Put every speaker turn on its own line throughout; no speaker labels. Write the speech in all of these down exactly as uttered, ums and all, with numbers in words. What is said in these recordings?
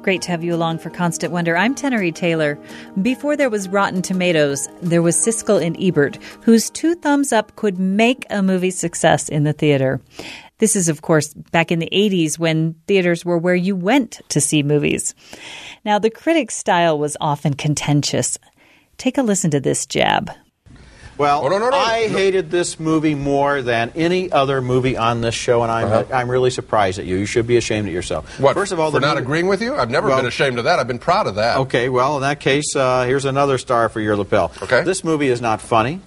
Great to have you along for Constant Wonder. I'm Tenery Taylor. Before there was Rotten Tomatoes, there was Siskel and Ebert, whose two thumbs up could make a movie success in the theater. This is, of course, back in the eighties when theaters were where you went to see movies. Now, the critics' style was often contentious. Take a listen to this jab.
Well,
oh, no, no, no.
I
no.
hated this movie more than any other movie on this show, and I'm
uh-huh.
I'm really surprised at you. You should be ashamed of yourself.
What,
First of all,
for
the
not
movie...
agreeing with you? I've never
well,
been ashamed of that. I've been proud of that.
Okay, well, in that case, uh, here's another star for your lapel.
Okay.
This movie is not funny.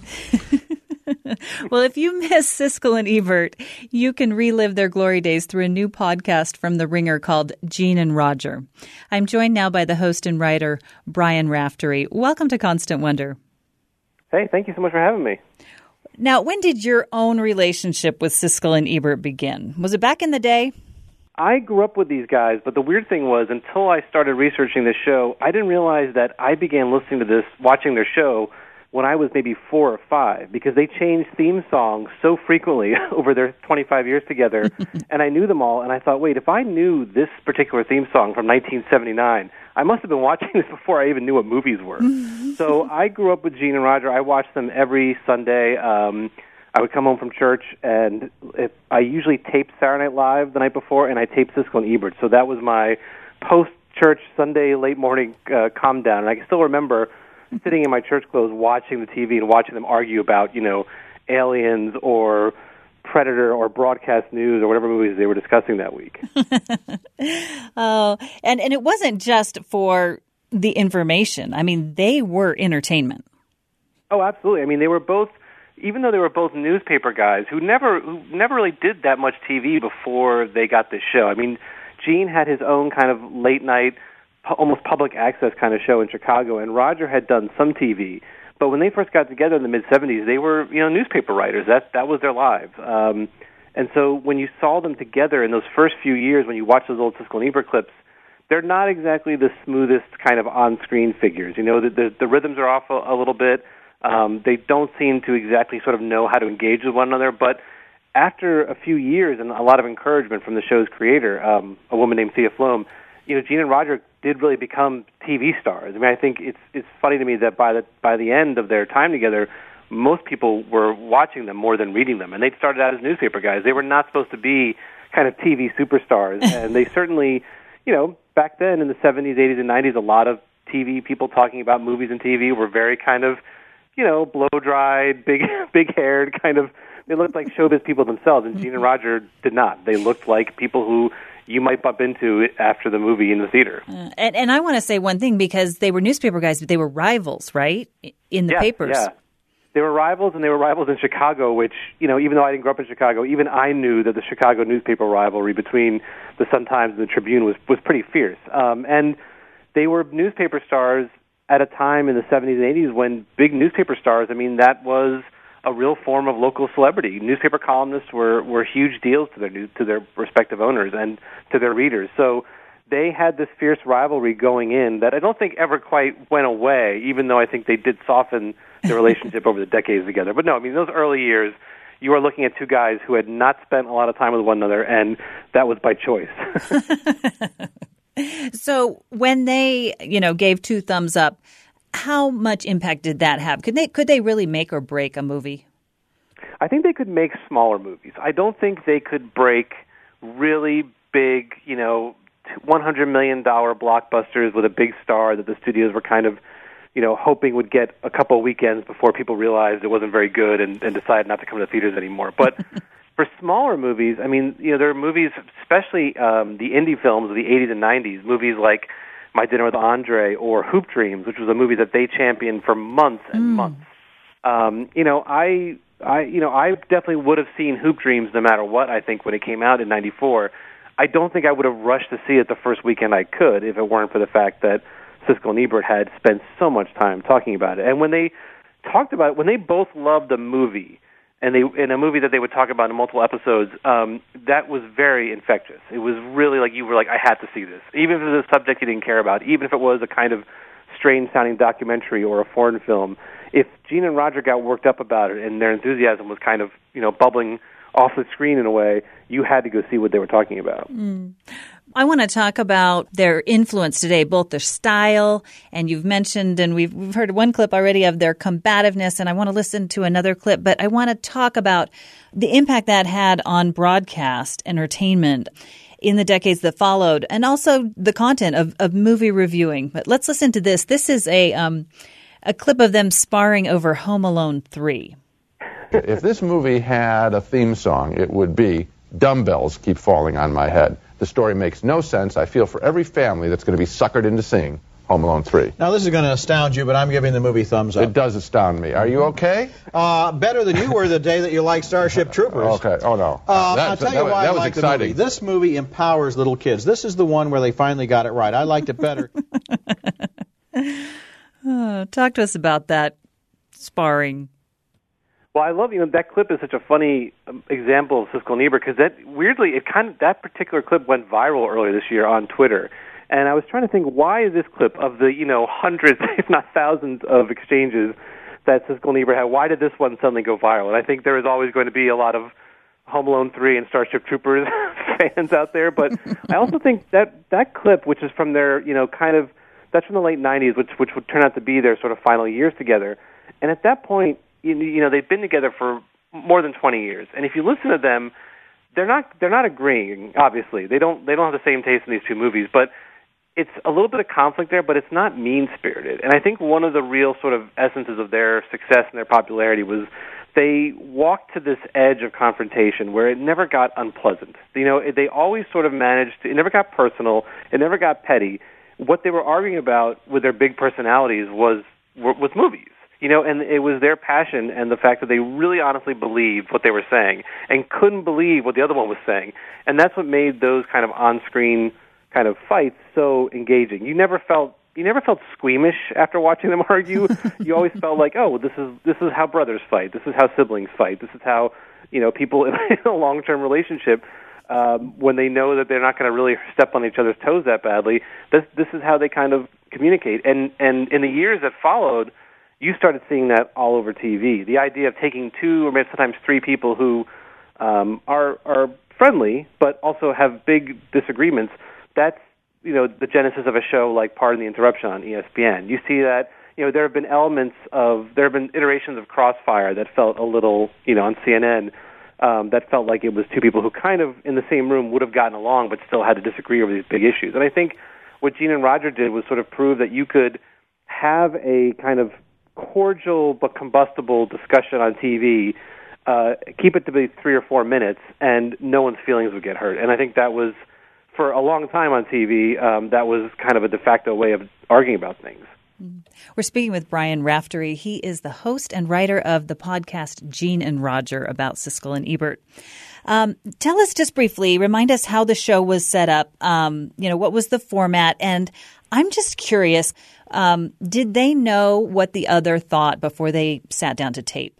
Well, if you miss Siskel and Ebert, you can relive their glory days through a new podcast from The Ringer called Gene and Roger. I'm joined now by the host and writer, Brian Raftery. Welcome to Constant Wonder.
Hey, thank you so much for having me.
Now, when did your own relationship with Siskel and Ebert begin? Was it back in the day?
I grew up with these guys, but the weird thing was, until I started researching this show, I didn't realize that I began listening to this, watching their show, when I was maybe four or five, because they changed theme songs so frequently over their twenty-five years together, and I knew them all, and I thought, wait, if I knew this particular theme song from nineteen seventy-nine, I must have been watching this before I even knew what movies were. So I grew up with Gene and Roger. I watched them every Sunday. Um, I would come home from church, and if, I usually taped Saturday Night Live the night before, and I taped Siskel and Ebert. So that was my post-church Sunday late morning uh, calm down. And I can still remember sitting in my church clothes watching the T V and watching them argue about, you know, aliens or Predator or broadcast news or whatever movies they were discussing that week.
Oh, and, and it wasn't just for the information. I mean, they were entertainment.
Oh, absolutely. I mean, they were both, even though they were both newspaper guys who never who never really did that much T V before they got this show. I mean, Gene had his own kind of late night, almost public access kind of show in Chicago, and Roger had done some T V. But when they first got together in the mid-seventies, they were, you know, newspaper writers. That that was their lives. Um, and so when you saw them together in those first few years, when you watch those old Siskel and Ebert clips, they're not exactly the smoothest kind of on-screen figures. You know, the, the, the rhythms are off a, a little bit. Um, they don't seem to exactly sort of know how to engage with one another. But after a few years and a lot of encouragement from the show's creator, um, a woman named Thea Flom, you know, Gene and Roger did really become T V stars. I mean, I think it's it's funny to me that by the by the end of their time together, most people were watching them more than reading them. And they started out as newspaper guys. They were not supposed to be kind of T V superstars. And they certainly, you know, back then in the seventies, eighties, and nineties, a lot of T V people talking about movies and T V were very kind of, you know, blow-dried, big, big-haired, kind of, they looked like showbiz people themselves. And Gene and Roger did not. They looked like people who you might bump into after the movie in the theater.
Uh, and, and I want to say one thing, because they were newspaper guys, but they were rivals, right, in the
yeah,
papers.
Yeah, they were rivals, and they were rivals in Chicago, which, you know, even though I didn't grow up in Chicago, even I knew that the Chicago newspaper rivalry between the Sun-Times and the Tribune was, was pretty fierce. Um, and they were newspaper stars at a time in the seventies and eighties when big newspaper stars, I mean, that was a real form of local celebrity. Newspaper columnists were, were huge deals to their to their respective owners and to their readers. So they had this fierce rivalry going in that I don't think ever quite went away, even though I think they did soften the relationship over the decades together. But no, I mean, those early years, you are looking at two guys who had not spent a lot of time with one another, and that was by choice.
So when they, you know, gave two thumbs up, how much impact did that have? Could they could they really make or break a movie?
I think they could make smaller movies. I don't think they could break really big, you know, one hundred million dollars blockbusters with a big star that the studios were kind of, you know, hoping would get a couple of weekends before people realized it wasn't very good and, and decided not to come to the theaters anymore. But for smaller movies, I mean, you know, there are movies, especially um, the indie films of the eighties and nineties, movies like My Dinner with Andre or Hoop Dreams, which was a movie that they championed for months and mm. months. Um, you know, I, I, you know, I definitely would have seen Hoop Dreams no matter what. I think when it came out in ninety-four, I don't think I would have rushed to see it the first weekend I could if it weren't for the fact that Siskel and Ebert had spent so much time talking about it. And when they talked about it, when they both loved a movie, and they in a movie that they would talk about in multiple episodes, um, that was very infectious. It was really like you were like, I had to see this, even if it was a subject you didn't care about, even if it was a kind of strange-sounding documentary or a foreign film. If Gene and Roger got worked up about it and their enthusiasm was kind of, you know, bubbling off the screen in a way, you had to go see what they were talking about.
Mm. I want to talk about their influence today, both their style, and you've mentioned, and we've, we've heard one clip already of their combativeness, and I want to listen to another clip, but I want to talk about the impact that had on broadcast entertainment in the decades that followed, and also the content of, of movie reviewing. But let's listen to this. This is a um, a clip of them sparring over Home Alone three.
If this movie had a theme song, it would be "Dumbbells Keep Falling on My Head." The story makes no sense. I feel for every family that's going to be suckered into seeing Home Alone three.
Now, this is going to astound you, but I'm giving the movie thumbs up.
It does astound me. Are you okay?
Uh, better than you were the day that you liked Starship Troopers.
Okay. Oh, no.
Uh,
that,
I'll tell
that,
you
that,
why
that
I
was
like
exciting.
the movie. This movie empowers little kids. This is the one where they finally got it right. I liked it better.
oh, talk to us about that sparring.
Well, I love, you know, that clip is such a funny um, example of Siskel and Ebert because that, weirdly, it kind of, that particular clip went viral earlier this year on Twitter. And I was trying to think, why is this clip of the, you know, hundreds, if not thousands of exchanges that Siskel and Ebert had, why did this one suddenly go viral? And I think there is always going to be a lot of Home Alone three and Starship Troopers fans out there. But I also think that that clip, which is from their, you know, kind of, that's from the late nineties, which which would turn out to be their sort of final years together. And at that point, you, you know, they've been together for more than twenty years. And if you listen to them, they're not they're not agreeing, obviously. They don't they don't have the same taste in these two movies, but it's a little bit of conflict there, but it's not mean-spirited. And I think one of the real sort of essences of their success and their popularity was they walked to this edge of confrontation where it never got unpleasant. You know, they always sort of managed to, it never got personal, it never got petty. What they were arguing about with their big personalities was was movies. You know, and it was their passion and the fact that they really honestly believed what they were saying and couldn't believe what the other one was saying. And that's what made those kind of on-screen kind of fights so engaging. You never felt you never felt squeamish after watching them argue. You always felt like, oh, this is this is how brothers fight. This is how siblings fight. This is how, you know, people in a long-term relationship, um, when they know that they're not going to really step on each other's toes that badly, this this is how they kind of communicate. And and in the years that followed, you started seeing that all over T V. The idea of taking two or maybe sometimes three people who um, are are friendly but also have big disagreements. That's, you know, the genesis of a show like Pardon the Interruption on E S P N. You see that, you know, there have been elements of, there have been iterations of Crossfire that felt a little, you know, on C N N, um, that felt like it was two people who kind of in the same room would have gotten along but still had to disagree over these big issues. And I think what Gene and Roger did was sort of prove that you could have a kind of cordial but combustible discussion on T V, uh, keep it to be three or four minutes, and no one's feelings would get hurt. And I think that was, for a long time on T V, um, that was kind of a de facto way of arguing about things.
We're speaking with Brian Raftery. He is the host and writer of the podcast Gene and Roger about Siskel and Ebert. Um, tell us just briefly, remind us how the show was set up. Um, you know, what was the format? And I'm just curious, um, did they know what the other thought before they sat down to tape?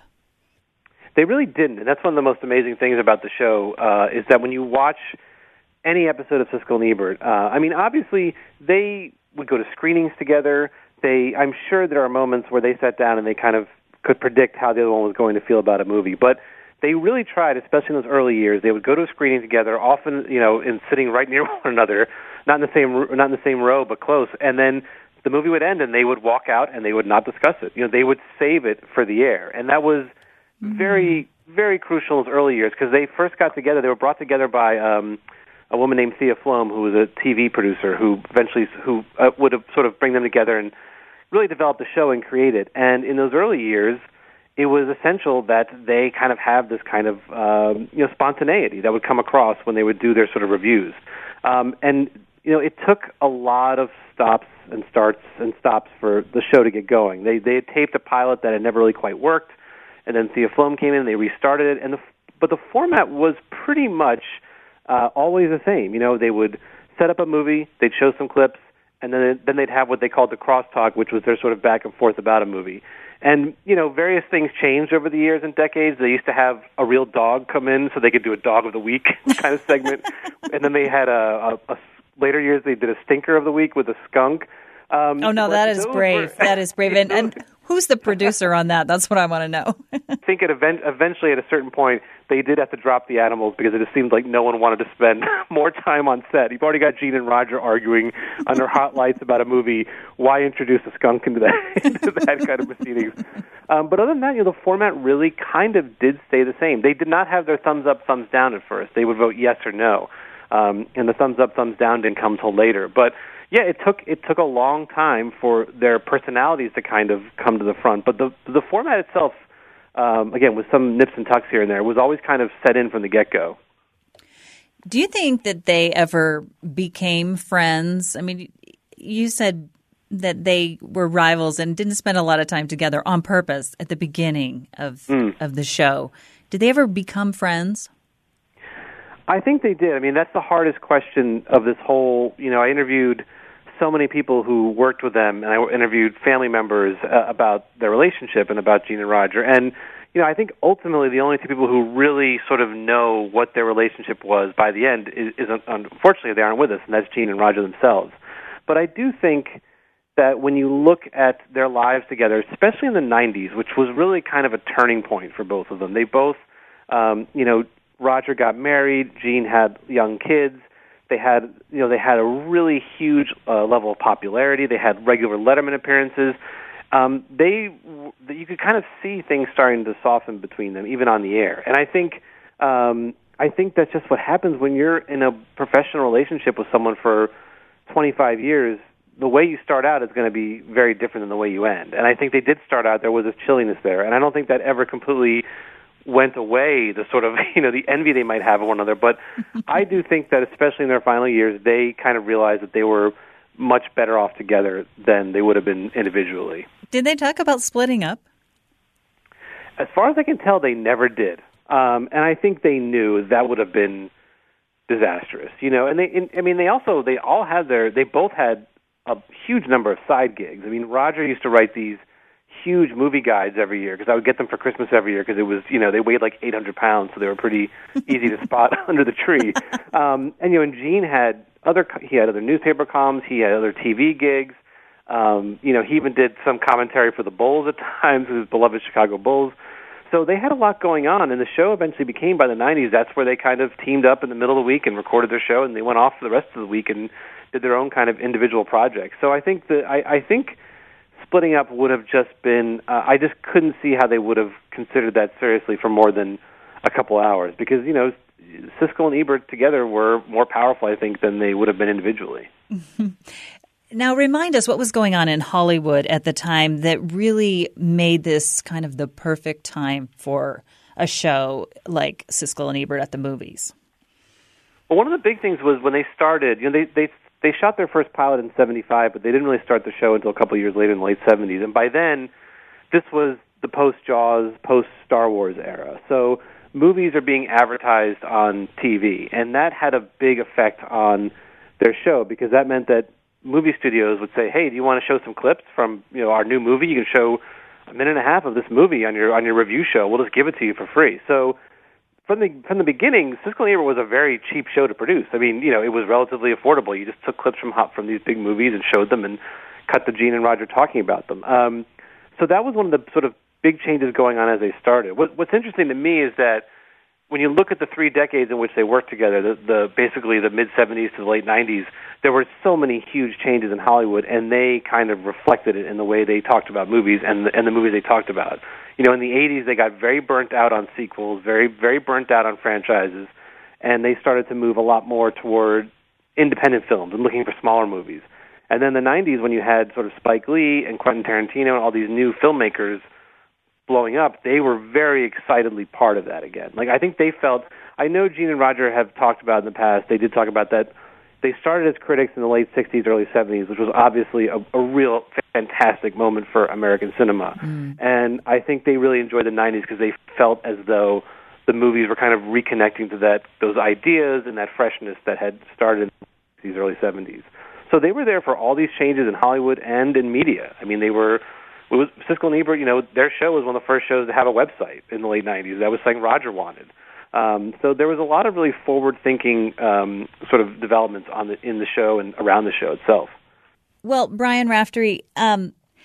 They really didn't. And that's one of the most amazing things about the show, uh, is that when you watch any episode of Siskel and Ebert, uh, I mean, obviously, they would go to screenings together. They, I'm sure there are moments where they sat down and they kind of could predict how the other one was going to feel about a movie. But they really tried, especially in those early years. They would go to a screening together, often, you know, in sitting right near one another, not in the same not in the same row, but close. And then the movie would end, and they would walk out, and they would not discuss it. You know, they would save it for the air, and that was mm-hmm. very, very crucial in those early years because they first got together. They were brought together by um, a woman named Thea Flom, who was a T V producer, who eventually who uh, would have sort of bring them together and really develop the show and create it. And in those early years, it was essential that they kind of have this kind of um, you know spontaneity that would come across when they would do their sort of reviews. Um, and you know, it took a lot of stops and starts and stops for the show to get going. They they had taped a pilot that had never really quite worked, and then Thea Flom came in and they restarted it. And the, but the format was pretty much uh, always the same. You know, they would set up a movie, they'd show some clips, and then then they'd have what they called the crosstalk, which was their sort of back and forth about a movie. And, you know, various things changed over the years and decades. They used to have a real dog come in so they could do a dog of the week kind of segment. And then they had a, a, a later years they did a stinker of the week with a skunk. Um,
oh, no, that is brave. Were, that is brave. And, and Who's the producer on that? That's what I want to know.
I think it event- eventually, at a certain point, they did have to drop the animals because it just seemed like no one wanted to spend more time on set. You've already got Gene and Roger arguing under hot lights about a movie. Why introduce a skunk into that, into that kind of proceedings? Um, but other than that, you know, the format really kind of did stay the same. They did not have their thumbs up, thumbs down at first. They would vote yes or no, um, and the thumbs up, thumbs down didn't come till later. But yeah, it took it took a long time for their personalities to kind of come to the front. But the the format itself, um, again, with some nips and tucks here and there, was always kind of set in from the get-go.
Do you think that they ever became friends? I mean, you said that they were rivals and didn't spend a lot of time together on purpose at the beginning of mm. of the show. Did they ever become friends?
I think they did. I mean, that's the hardest question of this whole, you know, I interviewed so many people who worked with them, and I interviewed family members uh, about their relationship and about Gene and Roger. And, you know, I think ultimately the only two people who really sort of know what their relationship was by the end is, is unfortunately, they aren't with us, and that's Gene and Roger themselves. But I do think that when you look at their lives together, especially in the nineties, which was really kind of a turning point for both of them, they both, um, you know, Roger got married, Gene had young kids. They had, you know, they had a really huge uh, level of popularity. They had regular Letterman appearances. Um, they, you could kind of see things starting to soften between them, even on the air. And I think, um, I think that's just what happens when you're in a professional relationship with someone for twenty-five years. The way you start out is going to be very different than the way you end. And I think they did start out, there was a chilliness there. And I don't think that ever completely went away, the sort of, you know, the envy they might have of one another. But I do think that, especially in their final years, they kind of realized that they were much better off together than they would have been individually.
Did they talk about splitting up?
As far as I can tell, they never did. Um, and I think they knew that would have been disastrous, you know. And they, and, I mean, they also, they all had their, they both had a huge number of side gigs. I mean, Roger used to write these huge movie guides every year because I would get them for Christmas every year because it was, you know, they weighed like eight hundred pounds, so they were pretty easy to spot under the tree. Um, and, you know, and Gene had other, he had other newspaper columns, he had other T V gigs. Um, you know, he even did some commentary for the Bulls at times, his beloved Chicago Bulls. So they had a lot going on, and the show eventually became, by the nineties, that's where they kind of teamed up in the middle of the week and recorded their show, and they went off for the rest of the week and did their own kind of individual projects. So I think that, I, I think splitting up would have just been, uh, I just couldn't see how they would have considered that seriously for more than a couple hours because, you know, Siskel and Ebert together were more powerful, I think, than they would have been individually.
Now, remind us what was going on in Hollywood at the time that really made this kind of the perfect time for a show like Siskel and Ebert at the movies.
Well, one of the big things was when they started, you know, they, they They shot their first pilot in seventy-five, but they didn't really start the show until a couple of years later in the late seventies. And by then, this was the post-Jaws, post-Star Wars era. So movies are being advertised on T V, and that had a big effect on their show because that meant that movie studios would say, hey, do you want to show some clips from, you know, our new movie? You can show a minute and a half of this movie on your on your review show. We'll just give it to you for free. So From the from the beginning, Siskel and Ebert was a very cheap show to produce. I mean, you know, it was relatively affordable. You just took clips from from these big movies and showed them and cut the Gene and Roger talking about them. Um, so that was one of the sort of big changes going on as they started. What, what's interesting to me is that when you look at the three decades in which they worked together, the, the basically the mid-seventies to the late nineties, there were so many huge changes in Hollywood, and they kind of reflected it in the way they talked about movies and the, and the movies they talked about. You know, in the eighties, they got very burnt out on sequels, very, very burnt out on franchises, and they started to move a lot more toward independent films and looking for smaller movies. And then the nineties, when you had sort of Spike Lee and Quentin Tarantino and all these new filmmakers blowing up, they were very excitedly part of that again. Like, I think they felt, I know Gene and Roger have talked about in the past, they did talk about that, they started as critics in the late sixties, early seventies, which was obviously a, a real fantastic moment for American cinema. Mm. And I think they really enjoyed the nineties because they felt as though the movies were kind of reconnecting to that those ideas and that freshness that had started in the sixties, early seventies. So they were there for all these changes in Hollywood and in media. I mean, they were, it was Siskel and Ebert, you know, their show was one of the first shows to have a website in the late nineties. That was something Roger wanted. Um, so there was a lot of really forward-thinking um, sort of developments on the, in the show and around the show itself.
Well, Brian Raftery, um,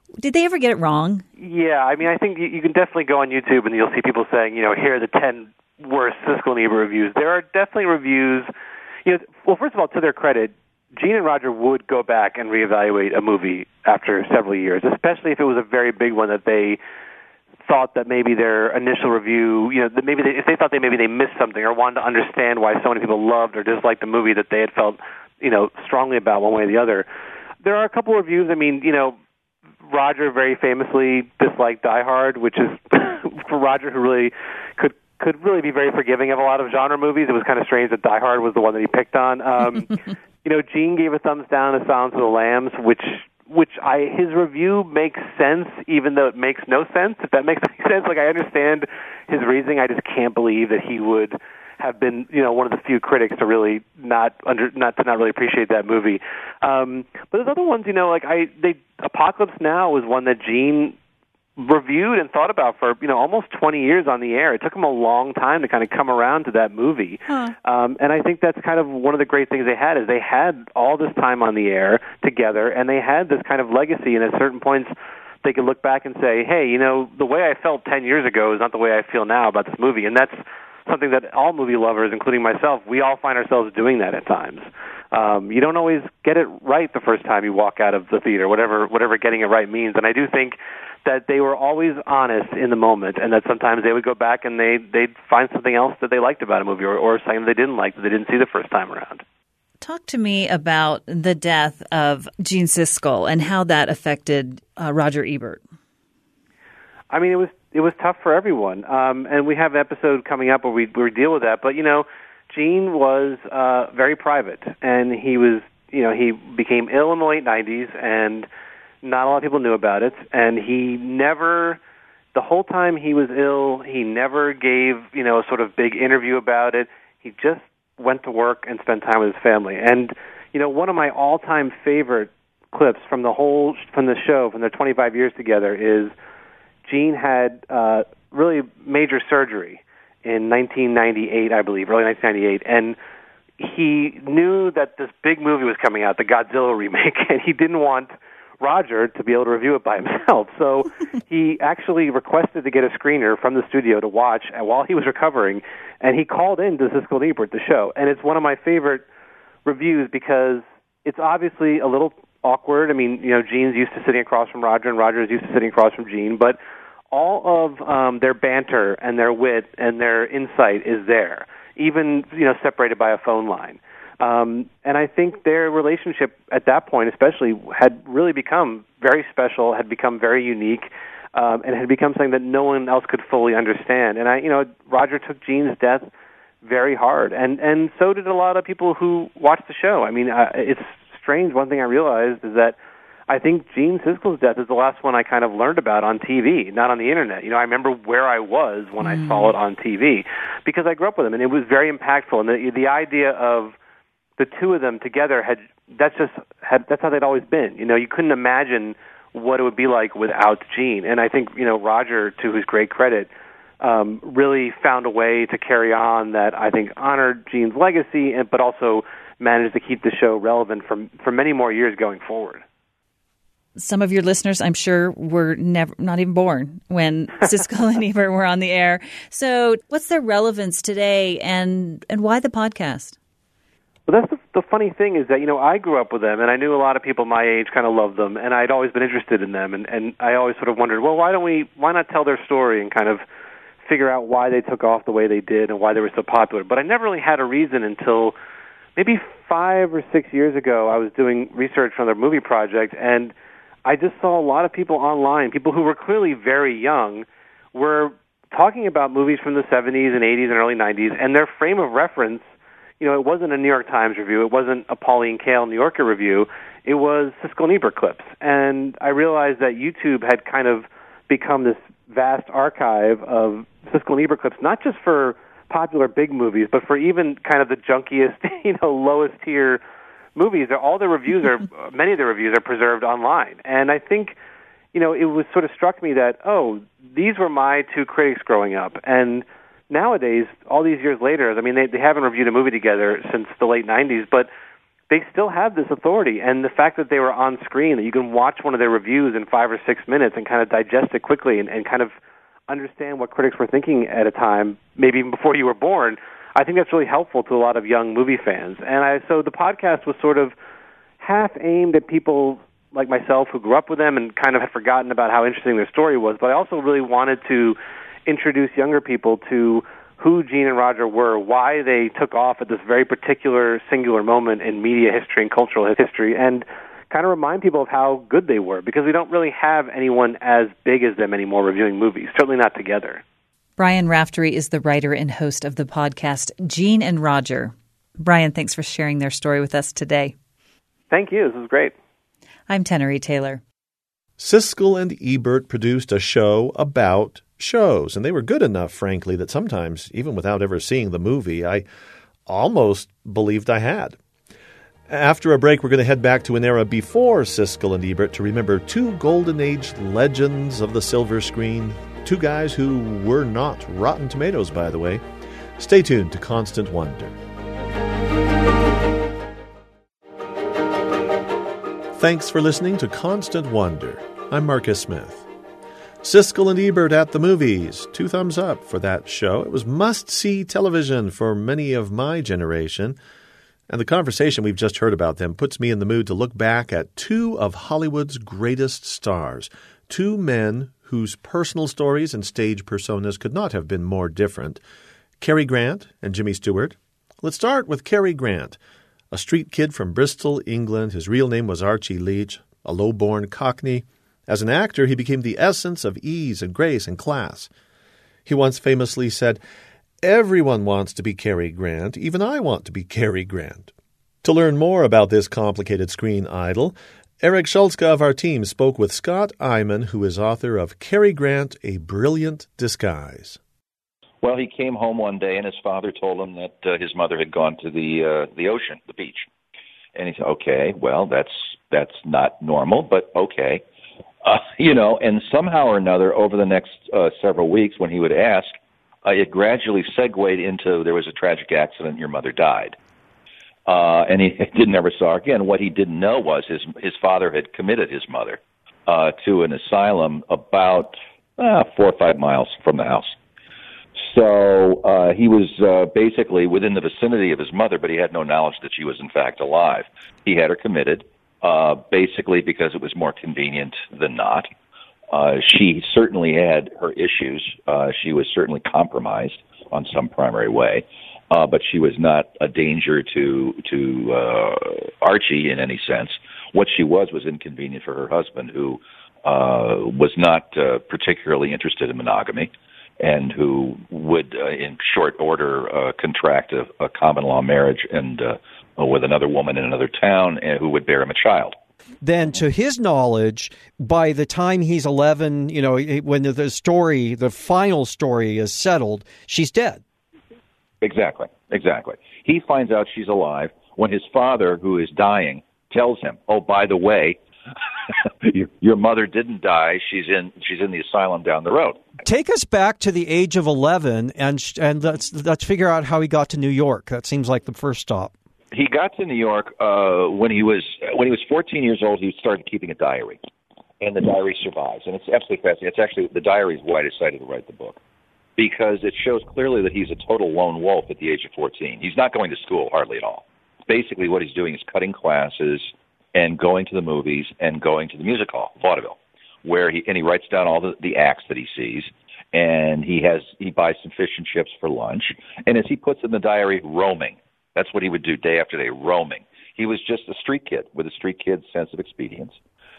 Did they ever get it wrong?
Yeah, I mean, I think you, you can definitely go on YouTube and you'll see people saying, you know, here are the ten worst Siskel and Ebert reviews. There are definitely reviews, you know, well, first of all, to their credit, Gene and Roger would go back and reevaluate a movie after several years, especially if it was a very big one that they thought that maybe their initial review, you know, that maybe they, if they thought they maybe they missed something or wanted to understand why so many people loved or disliked the movie that they had felt, you know, strongly about one way or the other. There are a couple of reviews. I mean, you know, Roger very famously disliked Die Hard, which is for Roger, who really could could really be very forgiving of a lot of genre movies. It was kind of strange that Die Hard was the one that he picked on. Um, you know, Gene gave a thumbs down to Silence of the Lambs, which which I his review makes sense, even though it makes no sense. If that makes any sense, like I understand his reasoning, I just can't believe that he would have been, you know, one of the few critics to really not under not to not really appreciate that movie. Um, but there's other ones, you know, like I they Apocalypse Now was one that Gene reviewed and thought about for, you know, almost twenty years on the air. It took him a long time to kind of come around to that movie. Huh. Um, and I think that's kind of one of the great things they had is they had all this time on the air together, and they had this kind of legacy, and at certain points they could look back and say, hey, you know, the way I felt ten years ago is not the way I feel now about this movie. And that's something that all movie lovers, including myself, we all find ourselves doing that at times. Um, you don't always get it right the first time you walk out of the theater, whatever whatever getting it right means. And I do think that they were always honest in the moment, and that sometimes they would go back and they, they'd find something else that they liked about a movie or, or something they didn't like that they didn't see the first time around.
Talk to me about the death of Gene Siskel and how that affected uh, Roger Ebert.
I mean, it was it was tough for everyone, um, and we have an episode coming up where we, where we deal with that. But, you know, Gene was uh, very private, and he was, you know, he became ill in the late nineties, and not a lot of people knew about it, and he never, the whole time he was ill, he never gave, you know, a sort of big interview about it. He just went to work and spent time with his family. And, you know, one of my all-time favorite clips from the whole, from the show, from their twenty-five years together, is Gene had uh, really major surgery in nineteen ninety-eight, I believe, early nineteen ninety-eight, and he knew that this big movie was coming out, the Godzilla remake, and he didn't want Roger to be able to review it by himself. So he actually requested to get a screener from the studio to watch while he was recovering, and he called in to Siskel and Ebert, the show. And it's one of my favorite reviews because it's obviously a little awkward. I mean, you know, Gene's used to sitting across from Roger, and Roger is used to sitting across from Gene, but all of um, their banter and their wit and their insight is there, even, you know, separated by a phone line. Um, and I think their relationship at that point especially had really become very special, had become very unique, um, and had become something that no one else could fully understand. And I, you know, Roger took Gene's death very hard, and, and so did a lot of people who watched the show. I mean, uh, it's strange. One thing I realized is that I think Gene Siskel's death is the last one I kind of learned about on T V, not on the internet. You know, I remember where I was when mm. I saw it on T V because I grew up with him, and it was very impactful. And the the idea of the two of them together had that's just had that's how they'd always been. You know, you couldn't imagine what it would be like without Gene. And I think, you know, Roger, to his great credit, um, really found a way to carry on that I think honored Gene's legacy, and but also managed to keep the show relevant for for many more years going forward.
Some of your listeners, I'm sure, were never not even born when Siskel and Ebert were on the air. So what's their relevance today, and, and why the podcast?
Well, that's the, the funny thing is that, you know, I grew up with them, and I knew a lot of people my age kind of loved them, and I'd always been interested in them, and, and I always sort of wondered, well, why don't we, why not tell their story and kind of figure out why they took off the way they did and why they were so popular. But I never really had a reason until maybe five or six years ago. I was doing research on their movie project, and I just saw a lot of people online, people who were clearly very young, were talking about movies from the seventies and eighties and early nineties, and their frame of reference, you know, it wasn't a New York Times review, it wasn't a Pauline Kael New Yorker review, it was Siskel and Ebert clips. And I realized that YouTube had kind of become this vast archive of Siskel and Ebert clips, not just for popular big movies, but for even kind of the junkiest, you know, lowest tier movies. All the reviews are, many of the reviews are preserved online. And I think, you know, it was sort of struck me that, oh, these were my two critics growing up. And nowadays, all these years later, I mean, they, they haven't reviewed a movie together since the late nineties, but they still have this authority. And the fact that they were on screen, that you can watch one of their reviews in five or six minutes and kind of digest it quickly and, and kind of understand what critics were thinking at a time, maybe even before you were born, I think that's really helpful to a lot of young movie fans. And I, so the podcast was sort of half aimed at people like myself who grew up with them and kind of had forgotten about how interesting their story was, but I also really wanted to introduce younger people to who Gene and Roger were, why they took off at this very particular singular moment in media history and cultural history, and kind of remind people of how good they were, because we don't really have anyone as big as them anymore reviewing movies, certainly not together.
Brian Raftery is the writer and host of the podcast Gene and Roger. Brian, thanks for sharing their story with us today.
Thank you. This was great.
I'm Tenery Taylor.
Siskel and Ebert produced a show about shows, and they were good enough, frankly, that sometimes, even without ever seeing the movie, I almost believed I had. After a break, we're going to head back to an era before Siskel and Ebert to remember two Golden Age legends of the silver screen, two guys who were not Rotten Tomatoes, by the way. Stay tuned to Constant Wonder. Thanks for listening to Constant Wonder. I'm Marcus Smith. Siskel and Ebert at the movies. Two thumbs up for that show. It was must-see television for many of my generation. And the conversation we've just heard about them puts me in the mood to look back at two of Hollywood's greatest stars. Two men whose personal stories and stage personas could not have been more different. Cary Grant and Jimmy Stewart. Let's start with Cary Grant. A street kid from Bristol, England. His real name was Archie Leach, a low-born Cockney. As an actor, he became the essence of ease and grace and class. He once famously said, "Everyone wants to be Cary Grant. Even I want to be Cary Grant." To learn more about this complicated screen idol, Eric Schultzka of our team spoke with Scott Eyman, who is author of Cary Grant, A Brilliant Disguise.
Well, he came home one day and his father told him that uh, his mother had gone to the uh, the ocean, the beach. And he said, okay, well, that's that's not normal, but okay. Uh, you know, and somehow or another, over the next uh, several weeks, when he would ask, uh, it gradually segued into, there was a tragic accident, your mother died. Uh, and he didn't ever saw her again. What he didn't know was his his father had committed his mother uh, to an asylum about uh, four or five miles from the house. So uh, he was uh, basically within the vicinity of his mother, but he had no knowledge that she was in fact alive. He had her committed, uh, basically because it was more convenient than not. Uh, she certainly had her issues. Uh, she was certainly compromised on some primary way, uh, but she was not a danger to to uh, Archie in any sense. What she was was inconvenient for her husband, who uh, was not uh, particularly interested in monogamy, and who would, uh, in short order, uh, contract a, a common law marriage and uh, with another woman in another town, and who would bear him a child.
Then, to his knowledge, by the time he's eleven, you know, when the story, the final story is settled, she's dead.
Exactly, exactly. He finds out she's alive when his father, who is dying, tells him, "Oh, by the way, your, your mother didn't die. She's in she's in the asylum down the road."
Take us back to the age of eleven, and and let's let's figure out how he got to New York. That seems like the first stop.
He got to New York uh, when he was when he was fourteen years old. He started keeping a diary, and the diary survives. And it's absolutely fascinating. It's actually the diary is why I decided to write the book, because it shows clearly that he's a total lone wolf at the age of fourteen. He's not going to school hardly at all. Basically, what he's doing is cutting classes and going to the movies and going to the music hall, vaudeville, where he and he writes down all the, the acts that he sees, and he has he buys some fish and chips for lunch, and as he puts in the diary, roaming. That's what he would do day after day, roaming. He was just a street kid with a street kid's sense of expedience,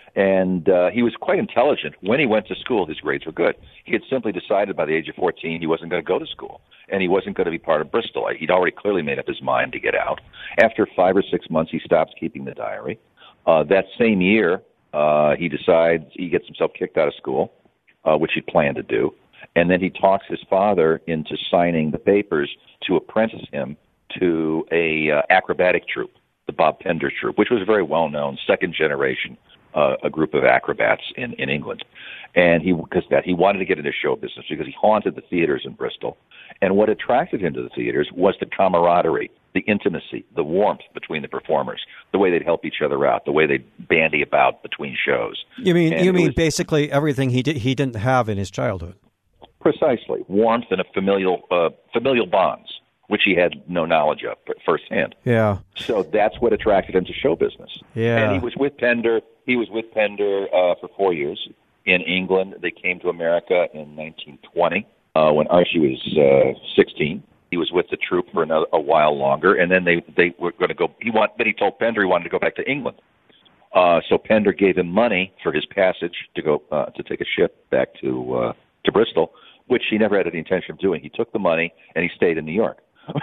and uh, he was quite intelligent. When he went to school, his grades were good. He had simply decided by the age of fourteen he wasn't going to go to school, and he wasn't going to be part of Bristol. He'd already clearly made up his mind to get out. After five or six months, he stops keeping the diary. Uh, that same year, uh, he decides he gets himself kicked out of school, uh, which he planned to do. And then he talks his father into signing the papers to apprentice him to a uh, acrobatic troupe. the Bob Pender troupe, which was a very well-known second generation, uh, a group of acrobats in, in England. And he, because that, he wanted to get into show business because he haunted the theaters in Bristol. And what attracted him to the theaters was the camaraderie, the intimacy, the warmth between the performers, the way they'd help each other out, the way they'd bandy about between shows.
You mean
and
you mean
was,
basically everything he did he didn't have in his childhood?
Precisely, warmth and a familial uh, familial bonds, which he had no knowledge of firsthand.
Yeah.
So that's what attracted him to show business.
Yeah.
And he was with Pender. He was with Pender uh, for four years in England. They came to America in nineteen twenty uh, when Archie was uh, sixteen. He was with the troupe for another, a while longer, and then they they were going to go. He want, then he told Pender he wanted to go back to England. Uh, so Pender gave him money for his passage to go uh, to take a ship back to uh, to Bristol, which he never had any intention of doing. He took the money and he stayed in New York.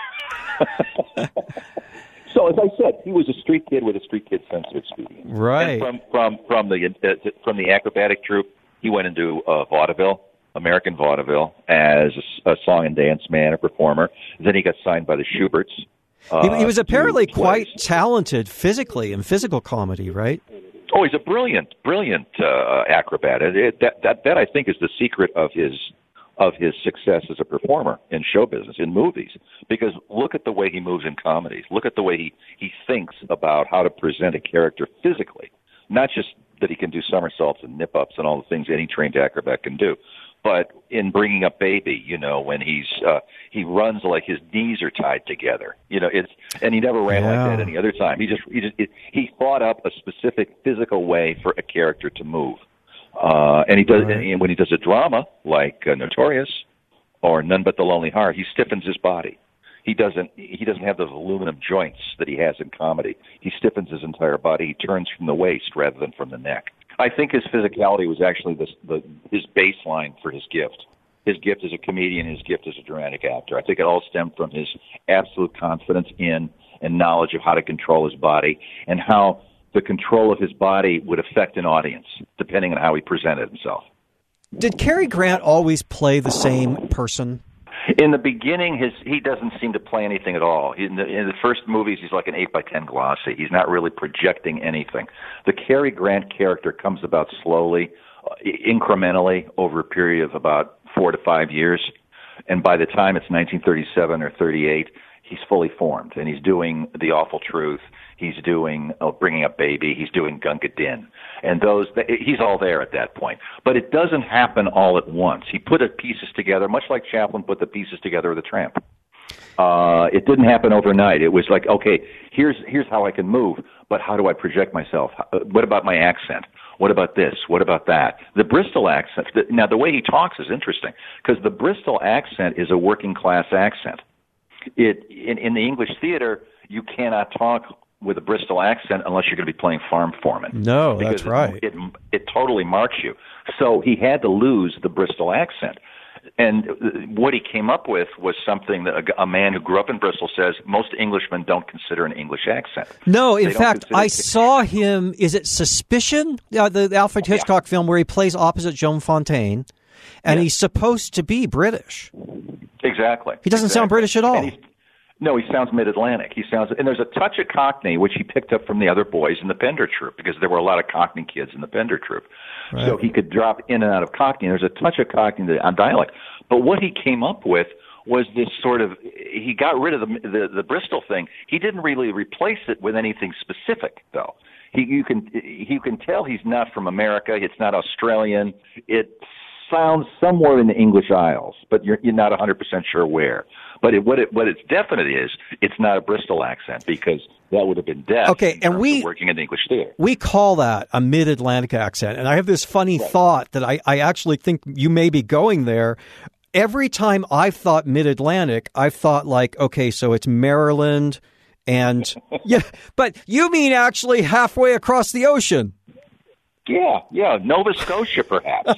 So as I said, he was a street kid with a street kid sense of expedience.
Right.
And from from from the uh, from the acrobatic troupe, he went into uh, vaudeville. American vaudeville as a, a song and dance man, a performer. Then he got signed by the Schuberts. Uh,
he, he was apparently quite
plays.
talented physically in physical comedy, right?
Oh, he's a brilliant, brilliant uh, acrobat. It, it, that, that, that I think is the secret of his of his success as a performer in show business, in movies. Because look at the way he moves in comedies. Look at the way he, he thinks about how to present a character physically. Not just that he can do somersaults and nip-ups and all the things any trained acrobat can do, but in Bringing Up Baby, you know, when he's uh, he runs like his knees are tied together, you know, it's and he never ran
yeah.
like that any other time. He just he just it, he thought up a specific physical way for a character to move, uh, and he does.
Right.
And when he does a drama like uh, Notorious or None But the Lonely Heart, he stiffens his body. He doesn't he doesn't have those aluminum joints that he has in comedy. He stiffens his entire body. He turns from the waist rather than from the neck. I think his physicality was actually the, the, his baseline for his gift. His gift as a comedian, his gift as a dramatic actor. I think it all stemmed from his absolute confidence in and knowledge of how to control his body and how the control of his body would affect an audience, depending on how he presented himself.
Did Cary Grant always play the same person?
In the beginning, his he doesn't seem to play anything at all. In the, in the first movies, he's like an eight by ten glossy. He's not really projecting anything. The Cary Grant character comes about slowly, uh, incrementally, over a period of about four to five years. And by the time it's nineteen thirty-seven or thirty-eight, he's fully formed. And he's doing The Awful Truth. He's doing oh, Bringing Up Baby. He's doing Gunga Din. And those, he's all there at that point. But it doesn't happen all at once. He put the pieces together, much like Chaplin put the pieces together with The Tramp. Uh, it didn't happen overnight. It was like, okay, here's here's how I can move, but how do I project myself? What about my accent? What about this? What about that? The Bristol accent. Now, the way he talks is interesting because the Bristol accent is a working class accent. It in, in the English theater, you cannot talk with a Bristol accent unless you're going to be playing farm foreman.
No, that's right.
It, it, it totally marks you. So he had to lose the Bristol accent. And what he came up with was something that a, a man who grew up in Bristol says most Englishmen don't consider an English accent.
No, in
They don't
fact,
consider-
I saw him, is it Suspicion? Uh, the, the Alfred Hitchcock
Yeah.
film where he plays opposite Joan Fontaine, and
Yeah.
he's supposed to be British.
Exactly.
He doesn't sound
Exactly.
British at all.
And he's- No, he sounds mid-Atlantic. He sounds, and there's a touch of Cockney, which he picked up from the other boys in the Pender troupe, because there were a lot of Cockney kids in the Pender troupe.
Right.
So he could drop in and out of Cockney. There's a touch of Cockney on dialect. But what he came up with was this sort of, he got rid of the, the, the Bristol thing. He didn't really replace it with anything specific, though. He, you can, you can tell he's not from America. It's not Australian. It sounds somewhere in the English Isles, but you're, you're not one hundred percent sure where. But it, what it what it's definite is, it's not a Bristol accent because that would have been death.
Okay,
in
and
terms
we-
of working in the English theater.
We call that a mid-Atlantic accent, and I have this funny
Right.
thought that I, I actually think you may be going there. Every time I've thought mid-Atlantic, I've thought like, okay, so it's Maryland, and yeah, but you mean actually halfway across the ocean.
Yeah, yeah, Nova Scotia, perhaps.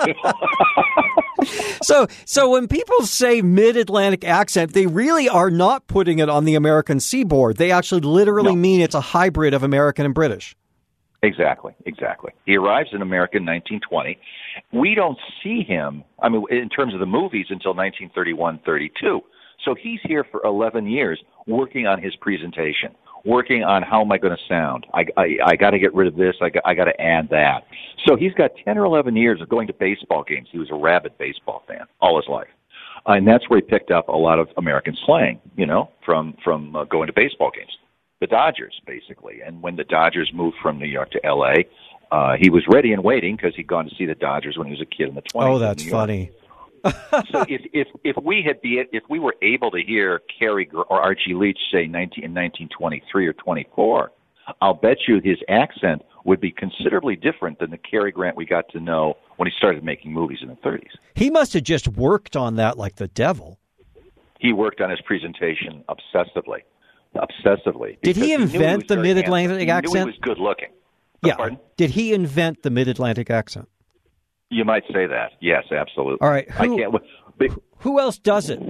So, so when people say mid-Atlantic accent, they really are not putting it on the American seaboard. They actually literally
No.
mean it's a hybrid of American and British.
Exactly, exactly. He arrives in America in nineteen twenty. We don't see him, I mean, in terms of the movies, until nineteen thirty-one, thirty-two. So he's here for eleven years working on his presentation, working on how am I going to sound. I, I, I got to get rid of this. I got, I got to add that. So he's got ten or eleven years of going to baseball games. He was a rabid baseball fan all his life. Uh, and that's where he picked up a lot of American slang, you know, from, from uh, going to baseball games. The Dodgers, basically. And when the Dodgers moved from New York to L A, uh, he was ready and waiting because he'd gone to see the Dodgers when he was a kid in the twenties.
Oh, that's funny.
So if, if if we had be if we were able to hear Cary Gr- or Archie Leach say nineteen, in nineteen twenty-three or twenty-four, I'll bet you his accent would be considerably different than the Cary Grant we got to know when he started making movies in the thirties.
He must have just worked on that like the devil.
He worked on his presentation obsessively. Obsessively.
Did he invent he the Mid-Atlantic
he
accent?
Knew he was good looking. Oh,
yeah.
Pardon?
Did he invent the Mid-Atlantic accent?
You might say that. Yes, absolutely.
All right. Who,
I can't, but,
who else does it?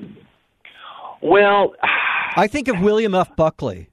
Well,
I think of William F. Buckley.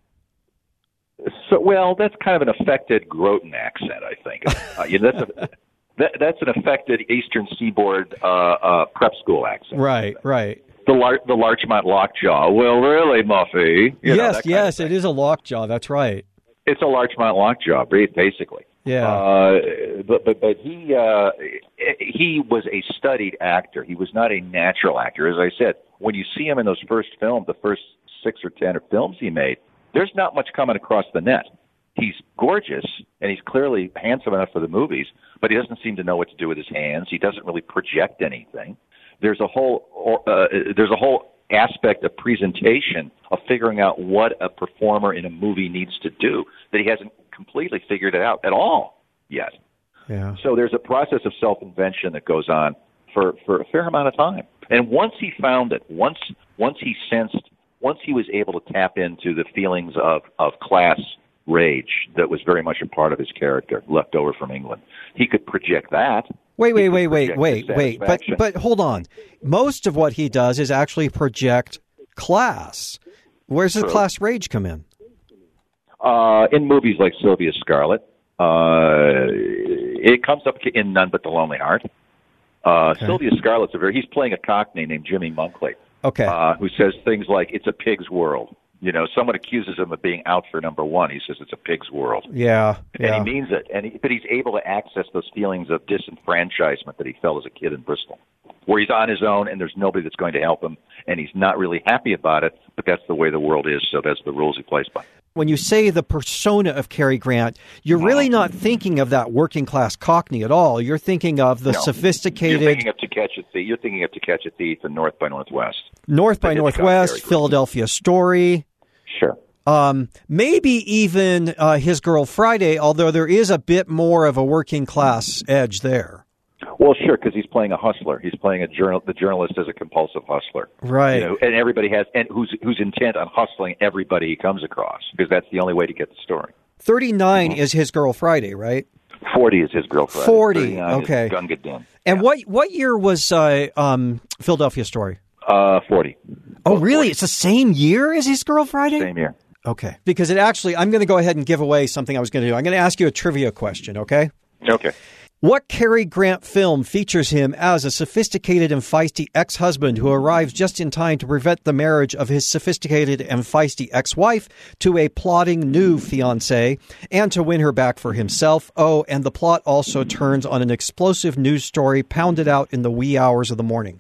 So, well, that's kind of an affected Groton accent, I think. Uh, you know, that's a, that, that's an affected Eastern Seaboard uh, uh, prep school accent.
Right, right.
The Lar- the Larchmont Lockjaw. Well, really, Muffy. You know,
yes, yes, it is a lockjaw. That's right.
It's a Larchmont Lockjaw, basically.
Yeah.
Uh, but but but he uh, he was a studied actor. He was not a natural actor. As I said, when you see him in those first films, the first six or ten films he made, there's not much coming across the net. He's gorgeous, and he's clearly handsome enough for the movies, but he doesn't seem to know what to do with his hands. He doesn't really project anything. There's a whole uh, there's a whole aspect of presentation of figuring out what a performer in a movie needs to do that he hasn't completely figured it out at all yet.
Yeah.
So there's a process of self-invention that goes on for, for a fair amount of time. And once he found it, once once he sensed, once he was able to tap into the feelings of, of class rage that was very much a part of his character, left over from England, he could project that.
Wait, wait, wait, wait, wait, wait. But but hold on. Most of what he does is actually project class. Where's the class rage come in?
Uh, in movies like Sylvia Scarlett, uh, it comes up in None But the Lonely Heart. Uh, okay. Sylvia Scarlett's a very, he's playing a Cockney named Jimmy Monkley.
Okay.
Uh, who says things like, it's a pig's world. You know, someone accuses him of being out for number one. He says it's a pig's world.
Yeah, yeah.
And he means it. And he, but he's able to access those feelings of disenfranchisement that he felt as a kid in Bristol, where he's on his own and there's nobody that's going to help him, and he's not really happy about it, but that's the way the world is, so that's the rules he plays by.
When you say the persona of Cary Grant, you're really not thinking of that working class Cockney at all. You're thinking of the
no.
sophisticated.
You're thinking of To Catch a Thief. You're thinking of To Catch a Thief and North by Northwest.
North by Northwest, Philadelphia Story.
Sure.
Um, maybe even uh, His Girl Friday, although there is a bit more of a working class edge there.
Well, sure, because he's playing a hustler. He's playing a journal. The journalist is a compulsive hustler,
right?
You know, and everybody has, and who's who's intent on hustling everybody he comes across, because that's the only way to get the story.
Thirty-nine mm-hmm. is His Girl Friday, right?
Forty is His Girl Friday.
Forty, okay.
Gunga Din.
And
yeah.
what what year was uh, um, Philadelphia Story?
Uh, forty.
Oh, really? forty. It's the same year as His Girl Friday?
Same year.
Okay. Because it actually, I'm going to go ahead and give away something I was going to do. I'm going to ask you a trivia question, okay?
Okay.
What Cary Grant film features him as a sophisticated and feisty ex-husband who arrives just in time to prevent the marriage of his sophisticated and feisty ex-wife to a plotting new fiancé and to win her back for himself? Oh, and the plot also turns on an explosive news story pounded out in the wee hours of the morning.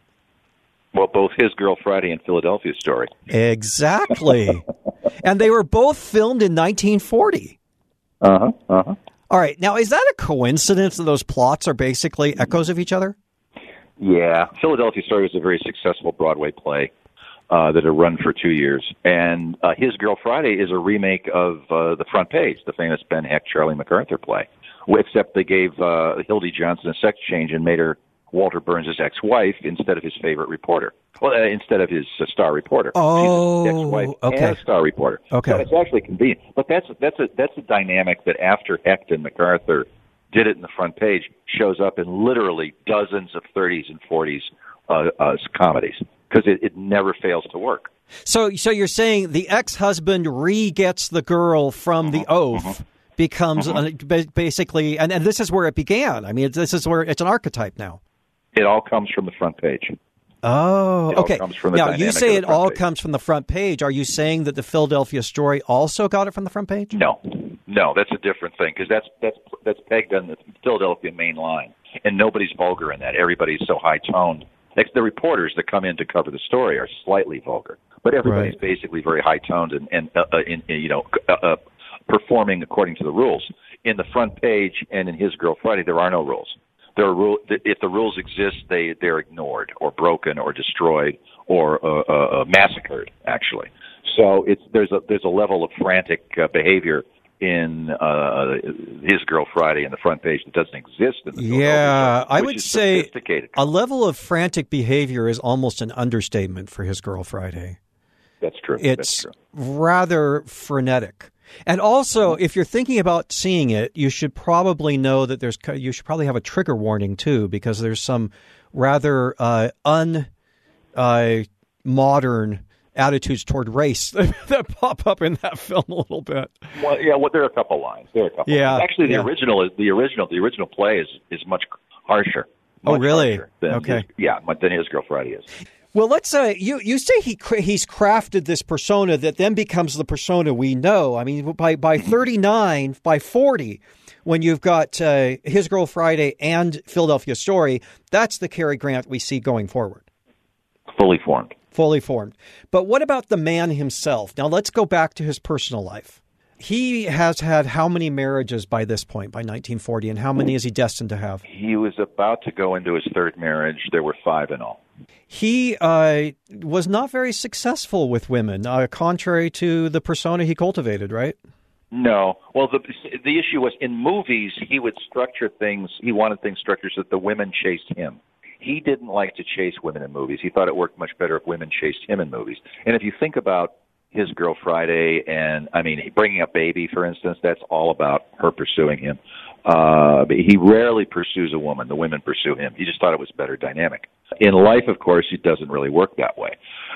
Well, both His Girl Friday and Philadelphia Story.
Exactly. And they were both filmed in nineteen forty.
Uh-huh, uh-huh.
All right. Now, is that a coincidence that those plots are basically echoes of each other?
Yeah. Philadelphia Story was a very successful Broadway play uh, that had run for two years. And uh, His Girl Friday is a remake of uh, The Front Page, the famous Ben Heck, Charlie MacArthur play, except they gave uh, Hildy Johnson a sex change and made her Walter Burns' ex-wife instead of his favorite reporter. Well, uh, instead of his uh, star reporter.
Oh,
she's his ex-wife
okay.
and a star reporter.
Okay,
so it's actually convenient. But that's that's a that's a dynamic that after Hecht and MacArthur did it in The Front Page shows up in literally dozens of thirties and forties uh, uh, comedies because it, it never fails to work.
So, so you're saying the ex-husband re-gets the girl from the oath. Mm-hmm. Becomes mm-hmm. uh, basically, and, and this is where it began. I mean, this is where it's an archetype now.
It all comes from The Front Page.
Oh,
it all
okay.
comes from the
Now, you
dynamic
say
of the
it
front
all
page.
comes from the front page. Are you saying that the Philadelphia Story also got it from the front page?
No, no, that's a different thing because that's that's that's pegged on the Philadelphia main line, and nobody's vulgar in that. Everybody's so high toned. The reporters that come in to cover the story are slightly vulgar, but everybody's
Right.
basically very high toned and and uh, uh, in, in, you know uh, uh, performing according to the rules. In the front page and in His Girl Friday, there are no rules. There are rule. If the rules exist, they they're ignored or broken or destroyed or uh, uh, massacred. Actually, so it's there's a there's a level of frantic uh, behavior in uh, His Girl Friday in the front page that doesn't exist in the
Yeah, I
which
would
is
say
sophisticated.
a level of frantic behavior is almost an understatement for His Girl Friday.
That's true.
It's
That's true.
rather frenetic. And also, if you're thinking about seeing it, you should probably know that there's you should probably have a trigger warning too, because there's some rather uh, un uh, modern attitudes toward race that pop up in that film a little bit.
Well, yeah, well, there are a couple lines. There are a couple.
Yeah,
lines. Actually, the
yeah.
original is the original. The original play is is much harsher.
Oh,
Much
really?
harsher than
Okay.
His, yeah, than His Girl Friday is.
Well, let's uh, you you say he cra- he's crafted this persona that then becomes the persona we know. I mean, by by thirty-nine, by forty, when you've got uh, His Girl Friday and Philadelphia Story, that's the Cary Grant we see going forward.
Fully formed.
Fully formed. But what about the man himself? Now, let's go back to his personal life. He has had how many marriages by this point, by nineteen forty, and how many is he destined to have?
He was about to go into his third marriage. There were five in all.
He uh, was not very successful with women, uh, contrary to the persona he cultivated, right?
No. Well, the the issue was in movies, he would structure things. He wanted things structured so that the women chased him. He didn't like to chase women in movies. He thought it worked much better if women chased him in movies. And if you think about His Girl Friday and, I mean, Bringing Up Baby, for instance, that's all about her pursuing him. Uh, but he rarely pursues a woman. The women pursue him. He just thought it was better dynamic. In life, of course, it doesn't really work that way.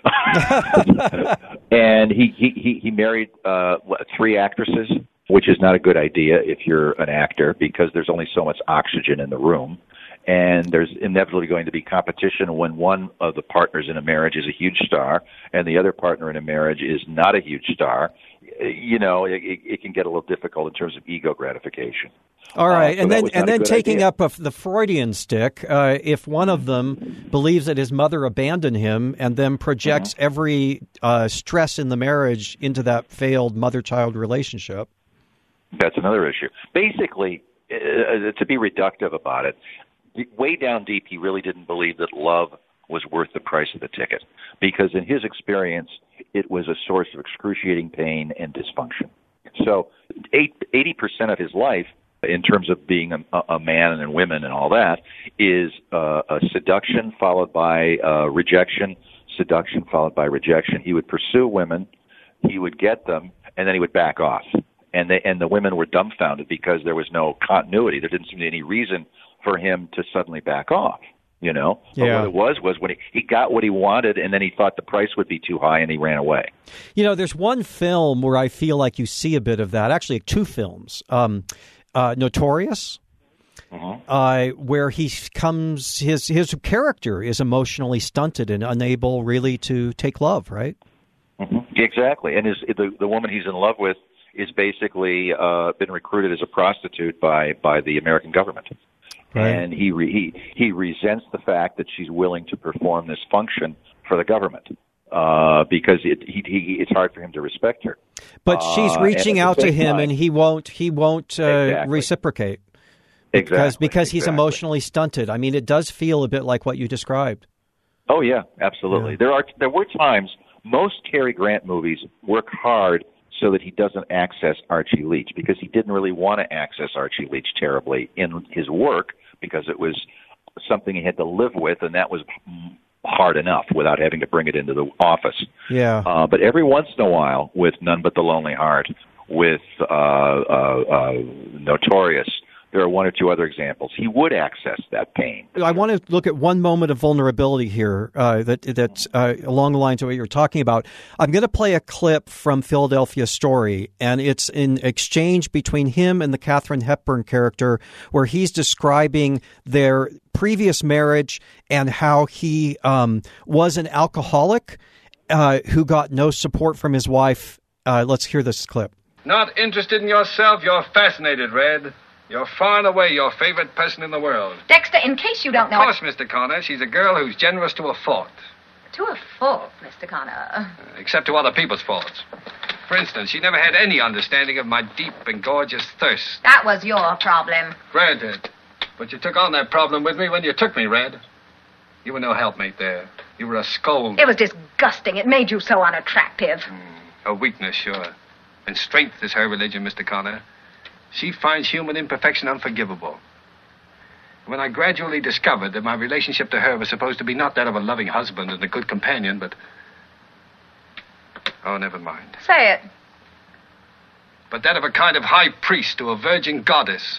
And he, he, he, he married uh, three actresses, which is not a good idea if you're an actor because there's only so much oxygen in the room. And there's inevitably going to be competition when one of the partners in a marriage is a huge star and the other partner in a marriage is not a huge star. You know, it, it can get a little difficult in terms of ego gratification.
All right,
Uh, so
and
that
then
was
and
not a
then
good
taking
idea.
up of the Freudian stick, uh, if one of them believes that his mother abandoned him and then projects
Mm-hmm.
every uh, stress in the marriage into that failed mother-child relationship.
That's another issue. Basically, uh, to be reductive about it, way down deep, he really didn't believe that love was worth the price of the ticket because in his experience, it was a source of excruciating pain and dysfunction. So eighty percent of his life, in terms of being a, a man and women and all that, is uh, a seduction followed by uh, rejection, seduction followed by rejection. He would pursue women, he would get them, and then he would back off. And they, and the women were dumbfounded because there was no continuity. There didn't seem to be any reason for him to suddenly back off, you know? But
Yeah.
what it was was when he, he got what he wanted and then he thought the price would be too high and he ran away.
You know, there's one film where I feel like you see a bit of that. Actually, two films. Um, uh, Notorious,
Mm-hmm.
uh, where he comes, his his character is emotionally stunted and unable really to take love, right?
Mm-hmm. Exactly. And his, the, the woman he's in love with is basically uh, been recruited as a prostitute by, by the American government.
Right.
And he, re, he he resents the fact that she's willing to perform this function for the government uh, because it he, he, it's hard for him to respect her.
But she's
Uh,
reaching
and at
out
the
to
same
him,
time-
and he won't. He won't uh,
Exactly.
reciprocate because
Exactly.
because he's
exactly.
emotionally stunted. I mean, it does feel a bit like what you described.
Oh yeah, absolutely.
Yeah.
There are there were times most Cary Grant movies work hard so that he doesn't access Archie Leach because he didn't really want to access Archie Leach terribly in his work because it was something he had to live with, and that was hard enough without having to bring it into the office.
Yeah.
Uh, but every once in a while, with None But the Lonely Heart, with uh, uh, uh, Notorious, there are one or two other examples. He would access that pain.
I want to look at one moment of vulnerability here uh, that that's uh, along the lines of what you're talking about. I'm going to play a clip from Philadelphia Story, and it's an exchange between him and the Katharine Hepburn character where he's describing their previous marriage and how he um, was an alcoholic uh, who got no support from his wife. Uh, let's hear this clip.
Not interested in yourself, you're fascinated, Red. You're far and away your favorite person in the world.
Dexter, in case you don't know...
Of course, Mister Connor, she's a girl who's generous to a fault.
To a fault, Mister Connor.
Uh, except to other people's faults. For instance, she never had any understanding of my deep and gorgeous thirst.
That was your problem.
Granted. But you took on that problem with me when you took me, Red. You were no helpmate there. You were a scold.
It was disgusting. It made you so unattractive.
Mm, a weakness, sure. And strength is her religion, Mister Connor. She finds human imperfection unforgivable. When I gradually discovered that my relationship to her was supposed to be not that of a loving husband and a good companion, but... Oh, never mind.
Say it.
But that of a kind of high priest to a virgin goddess.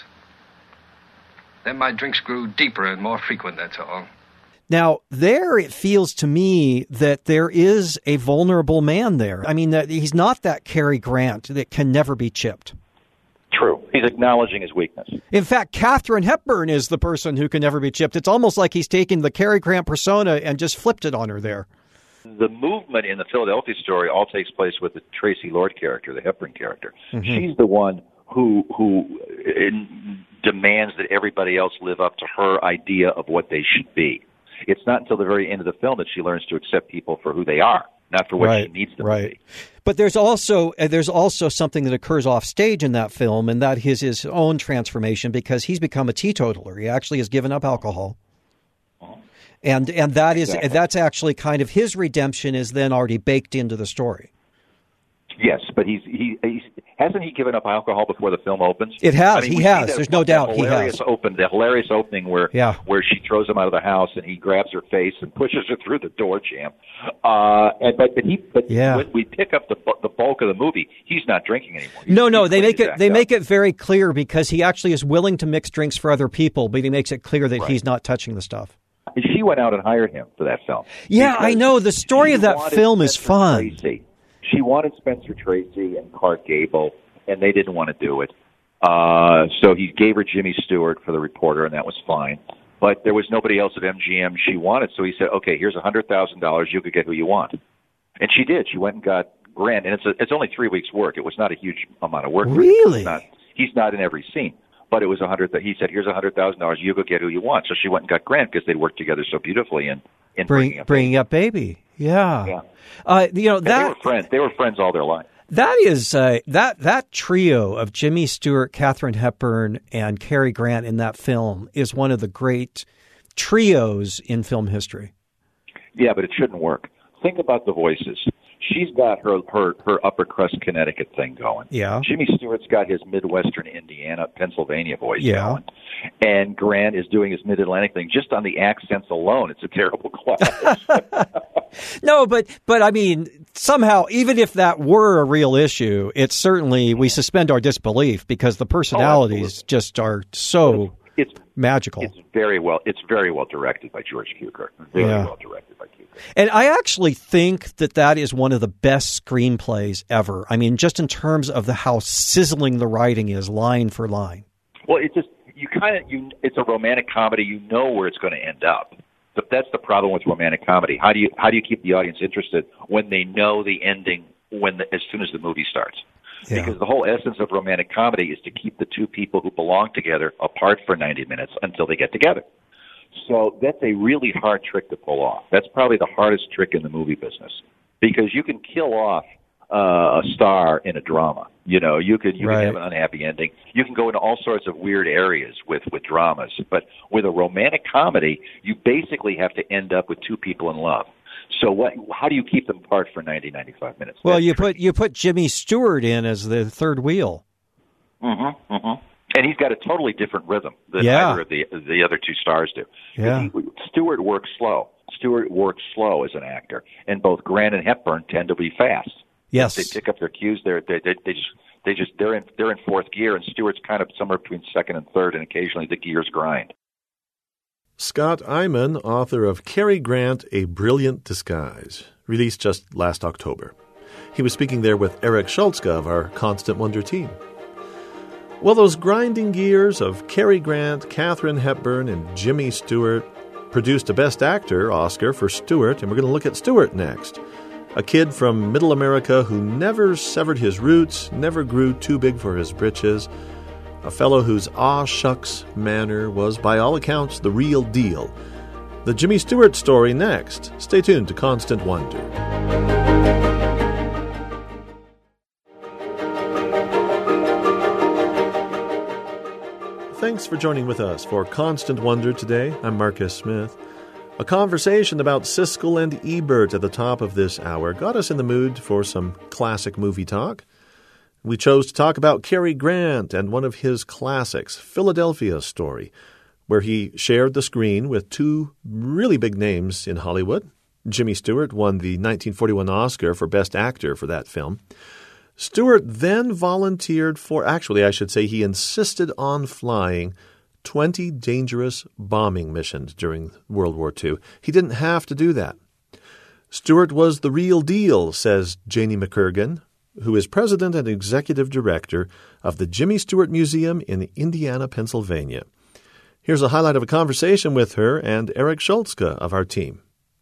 Then my drinks grew deeper and more frequent, that's all.
Now, there it feels to me that there is a vulnerable man there. I mean, that he's not that Cary Grant that can never be chipped.
True. He's acknowledging his weakness.
In fact, Katharine Hepburn is the person who can never be chipped. It's almost like he's taken the Cary Grant persona and just flipped it on her there.
The movement in the Philadelphia Story all takes place with the Tracy Lord character, the Hepburn character. Mm-hmm. She's the one who who in, demands that everybody else live up to her idea of what they should be. It's not until the very end of the film that she learns to accept people for who they are, not for what
right,
she needs them
right.
to be.
But there's also uh, there's also something that occurs off stage in that film, and that is his own transformation because he's become a teetotaler. He actually has given up alcohol, uh-huh. and and that is exactly. that's actually kind of his redemption is then already baked into the story.
Yes, but he's he he's, hasn't he given up alcohol before the film opens?
It has.
I mean,
he has. There's no doubt. He
hilarious
has.
Open, the hilarious opening where
yeah.
where she throws him out of the house and he grabs her face and pushes her through the door jam. Uh, and but but he but
yeah.
when we pick up the the bulk of the movie, he's not drinking anymore. He's,
no, no,
he's
they make it they
up.
make it very clear because he actually is willing to mix drinks for other people, but he makes it clear that right. he's not touching the stuff.
And she went out and hired him for that film.
Yeah, I know. The story of that film is fun.
Tracy. She wanted Spencer Tracy and Clark Gable, and they didn't want to do it. Uh, so he gave her Jimmy Stewart for the reporter, and that was fine. But there was nobody else at M G M she wanted, so he said, okay, here's one hundred thousand dollars. You could get who you want. And she did. She went and got Grant, and it's a, it's only three weeks' work. It was not a huge amount of work.
Really?
Not, he's not in every scene. But it was a hundred. He said, "Here's a hundred thousand dollars. You go get who you want." So she went and got Grant because they'd worked together so beautifully in, in
Bring,
bringing up
bringing
baby.
up baby. Yeah,
yeah.
Uh, you know that
they were friends. They were friends all their life.
That is uh, that that trio of Jimmy Stewart, Katharine Hepburn, and Cary Grant in that film is one of the great trios in film history.
Yeah, but it shouldn't work. Think about the voices. She's got her, her, her upper crust Connecticut thing going.
Yeah.
Jimmy Stewart's got his Midwestern Indiana, Pennsylvania voice
yeah.
going. And Grant is doing his Mid-Atlantic thing. Just on the accents alone, it's a terrible clash.
No, but, but I mean, somehow, even if that were a real issue, it's certainly, we suspend our disbelief because the personalities
oh,
just are so
it's,
magical.
It's very well, it's very well directed by George Cukor. Very
yeah.
well directed by Cukor.
And I actually think that that is one of the best screenplays ever. I mean, just in terms of the how sizzling the writing is, line for line.
Well, it just you kind of you. It's a romantic comedy. You know where it's going to end up. But that's the problem with romantic comedy. How do you how do you keep the audience interested when they know the ending when the, as soon as the movie starts? Yeah. Because the whole essence of romantic comedy is to keep the two people who belong together apart for ninety minutes until they get together. So that's a really hard trick to pull off. That's probably the hardest trick in the movie business because you can kill off uh, a star in a drama. You know, you could you
right.
can have an unhappy ending. You can go into all sorts of weird areas with, with dramas. But with a romantic comedy, you basically have to end up with two people in love. So what? How do you keep them apart for ninety, ninety-five minutes?
Well,
That's
you
tricky.
put you put Jimmy Stewart in as the third wheel.
Mm-hmm, mm-hmm. And he's got a totally different rhythm than
yeah.
either of the the other two stars do.
Yeah.
He, Stewart works slow. Stewart works slow as an actor, and both Grant and Hepburn tend to be fast.
Yes,
they pick up their cues. They're, they they they just They just they're in they're in fourth gear, and Stewart's kind of somewhere between second and third, and occasionally the gears grind.
Scott Eyman, author of Cary Grant, A Brilliant Disguise, released just last October. He was speaking there with Eric Schultzka of our Constant Wonder team. Well, those grinding gears of Cary Grant, Katharine Hepburn, and Jimmy Stewart produced a Best Actor Oscar for Stewart, and we're going to look at Stewart next. A kid from Middle America who never severed his roots, never grew too big for his britches, a fellow whose aw-shucks manner was, by all accounts, the real deal. The Jimmy Stewart story next. Stay tuned to Constant Wonder. Thanks for joining with us for Constant Wonder today. I'm Marcus Smith. A conversation about Siskel and Ebert at the top of this hour got us in the mood for some classic movie talk. We chose to talk about Cary Grant and one of his classics, Philadelphia Story, where he shared the screen with two really big names in Hollywood. Jimmy Stewart won the nineteen forty-one Oscar for Best Actor for that film. Stewart then volunteered for, actually I should say he insisted on flying twenty dangerous bombing missions during World War Two. He didn't have to do that. Stewart was the real deal, says Janie McCurgan, who is president and executive director of the Jimmy Stewart Museum in Indiana, Pennsylvania. Here's a highlight of a conversation with her and Eric Schultzka of our team.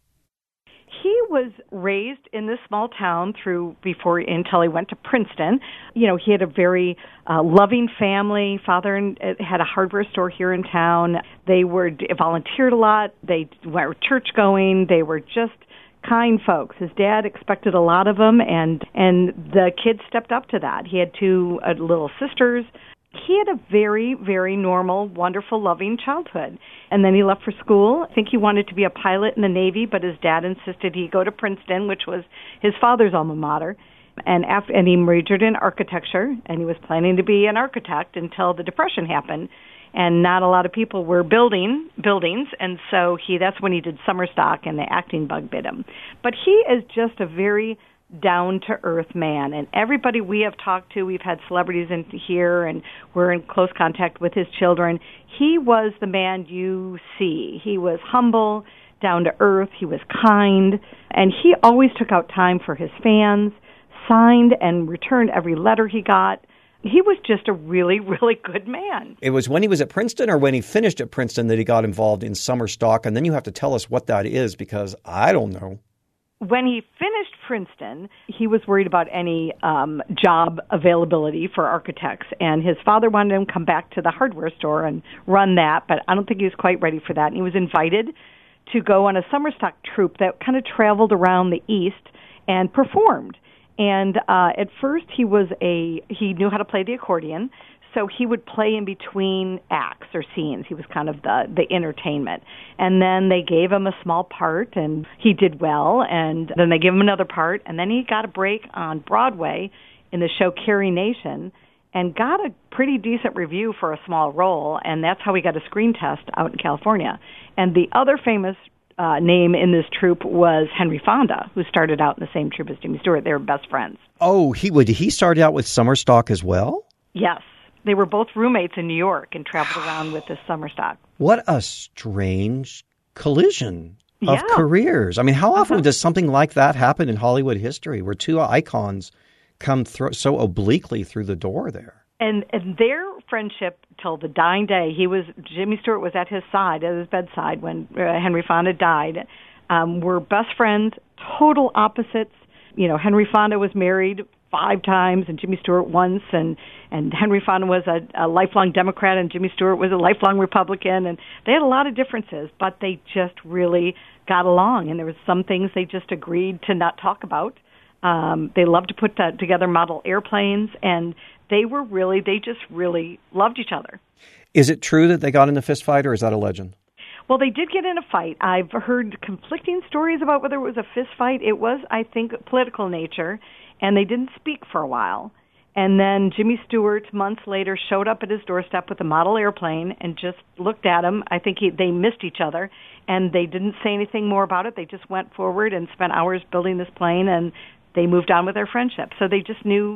He was raised in this small town through before until he went to Princeton. You know, he had a very uh, loving family. Father and, uh, had a hardware store here in town. They were volunteered a lot. They were church going. They were just kind folks. His dad expected a lot of them, and and the kids stepped up to that. He had two uh, little sisters. He had a very, very normal, wonderful, loving childhood. And then he left for school. I think he wanted to be a pilot in the Navy, but his dad insisted he go to Princeton, which was his father's alma mater. And after, and he majored in architecture, and he was planning to be an architect until the Depression happened. And not a lot of people were building buildings, and so he that's when he did summer stock, and the acting bug bit him. But he is just a very down-to-earth man, and everybody we have talked to, we've had celebrities in here, and we're in close contact with his children. He was the man you see. He was humble, down-to-earth, he was kind, and he always took out time for his fans, signed and returned every letter he got. He was just a really, really good man.
It was when he was at Princeton or when he finished at Princeton that he got involved in summer stock, and then you have to tell us what that is because I don't know.
When he finished Princeton, he was worried about any um, job availability for architects, and his father wanted him to come back to the hardware store and run that, but I don't think he was quite ready for that. And he was invited to go on a summer stock troupe that kind of traveled around the East and performed. And uh, at first, he was a he knew how to play the accordion, so he would play in between acts or scenes. He was kind of the the entertainment. And then they gave him a small part, and he did well. And then they gave him another part, and then he got a break on Broadway in the show Carrie Nation, and got a pretty decent review for a small role. And that's how he got a screen test out in California. And the other famous Uh, name in this troupe was Henry Fonda, who started out in the same troupe as Jimmy Stewart. They were best friends.
Oh, he would he started out with summer stock as well?
Yes. They were both roommates in New York and traveled around with this summer stock.
What a strange collision of
Yeah.
careers. I mean, how often
Uh-huh.
does something like that happen in Hollywood history where two icons come thro- so obliquely through the door there?
And and their friendship till the dying day, he was Jimmy Stewart was at his side, at his bedside when uh, Henry Fonda died. Um, were best friends, total opposites. You know, Henry Fonda was married five times, and Jimmy Stewart once, and and Henry Fonda was a, a lifelong Democrat, and Jimmy Stewart was a lifelong Republican, and they had a lot of differences, but they just really got along, and there was some things they just agreed to not talk about. Um, they loved to put uh, together model airplanes, and they were really, they just really loved each other.
Is it true that they got in a fist fight, or is that a legend?
Well, they did get in a fight. I've heard conflicting stories about whether it was a fist fight. It was, I think, political nature, and they didn't speak for a while. And then Jimmy Stewart, months later, showed up at his doorstep with a model airplane and just looked at him. I think he, they missed each other, and they didn't say anything more about it. They just went forward and spent hours building this plane, and they moved on with their friendship. So they just knew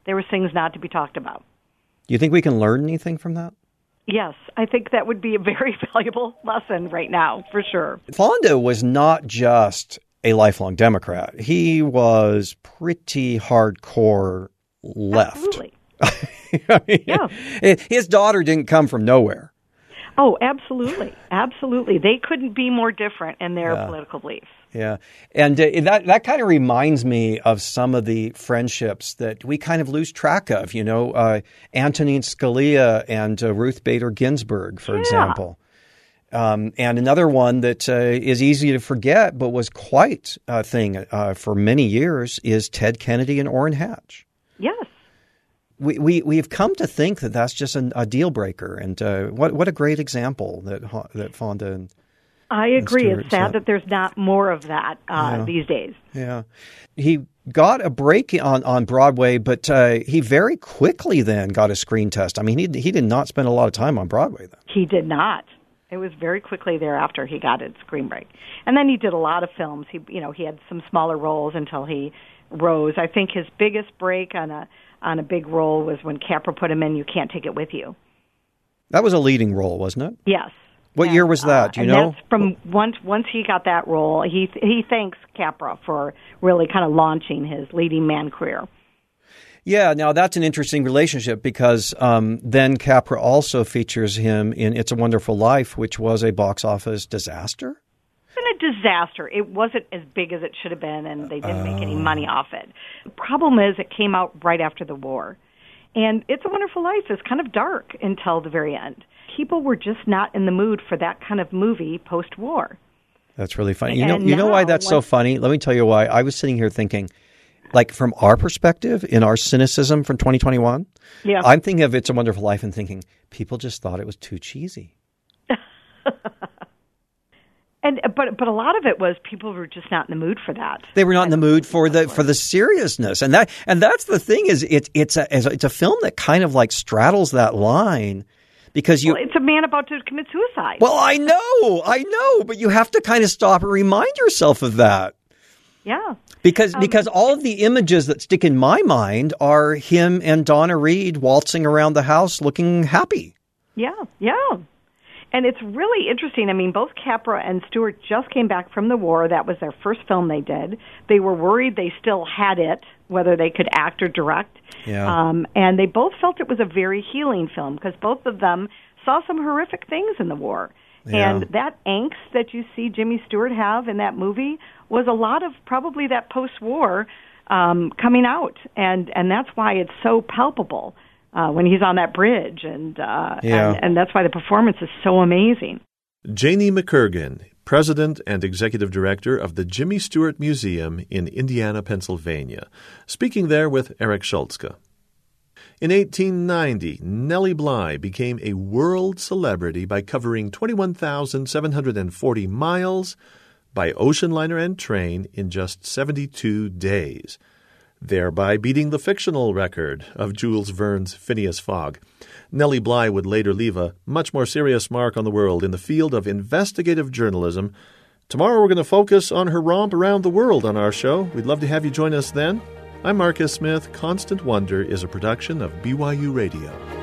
There were things not to be talked about.
Do you think we can learn anything from that?
Yes, I think that would be a very valuable lesson right now, for sure.
Fonda was not just a lifelong Democrat. He was pretty hardcore left.
Absolutely.
I mean,
yeah.
His daughter didn't come from nowhere.
Oh, absolutely. Absolutely. They couldn't be more different in their
Yeah.
political beliefs.
Yeah. And uh, that that kind of reminds me of some of the friendships that we kind of lose track of, you know, uh, Antonin Scalia and uh, Ruth Bader Ginsburg, for
Yeah.
example. Um, and another one that uh, is easy to forget but was quite a thing uh, for many years is Ted Kennedy and Orrin Hatch.
Yes.
We, we, we've come to think that that's just an, a deal breaker. And uh, what what a great example that that Fonda and
I agree.
Stewart
It's sad
set.
that there's not more of that uh,
Yeah.
these days.
Yeah. He got a break on, on Broadway, but uh, he very quickly then got a screen test. I mean, he he did not spend a lot of time on Broadway then.
He did not. It was very quickly thereafter he got his screen break. And then he did a lot of films. He you know, he had some smaller roles until he rose. I think his biggest break on a on a big role was when Capra put him in You Can't Take It With You.
That was a leading role, wasn't it?
Yes.
What
And,
year was that? Do you
uh, and
know?
That's from once once he got that role, he he thanks Capra for really kind of launching his leading man career.
Yeah, now that's an interesting relationship because um, then Capra also features him in It's a Wonderful Life, which was a box office disaster.
It's been a disaster. It wasn't as big as it should have been, and they didn't make any money off it. The problem is it came out right after the war. And It's a Wonderful Life is kind of dark until the very end. People were just not in the mood for that kind of movie post-war.
That's really funny. You know,
And
you know why
now
that's so
once-
funny? Let me tell you why. I was sitting here thinking, like from our perspective, in our cynicism from twenty twenty-one,
Yeah.
I'm thinking of It's a Wonderful Life and thinking people just thought it was too cheesy.
And but but a lot of it was people were just not in the mood for that.
They were not in the mood for the for the seriousness, and that and that's the thing is it's it's a it's a film that kind of like straddles that line because you.
Well, it's a man about to commit suicide.
Well, I know, I know, but you have to kind of stop and remind yourself of that.
Yeah.
Because
Um,
because all of the images that stick in my mind are him and Donna Reed waltzing around the house looking happy.
Yeah, yeah. And it's really interesting. I mean, both Capra and Stewart just came back from the war. That was their first film they did. They were worried they still had it, whether they could act or direct.
Yeah.
Um, and they both felt it was a very healing film because both of them saw some horrific things in the war.
Yeah.
And that angst that you see Jimmy Stewart have in that movie was a lot of probably that post-war um, coming out. And, and that's why it's so palpable. Uh, when he's on that bridge, and, uh,
Yeah.
and and that's why the performance is so amazing.
Janie McCurgan, President and Executive Director of the Jimmy Stewart Museum in Indiana, Pennsylvania, speaking there with Eric Schultzke. In eighteen ninety, Nellie Bly became a world celebrity by covering twenty-one thousand seven hundred forty miles by ocean liner and train in just seventy-two days. Thereby beating the fictional record of Jules Verne's Phineas Fogg. Nellie Bly would later leave a much more serious mark on the world in the field of investigative journalism. Tomorrow we're going to focus on her romp around the world on our show. We'd love to have you join us then. I'm Marcus Smith. Constant Wonder is a production of B Y U Radio.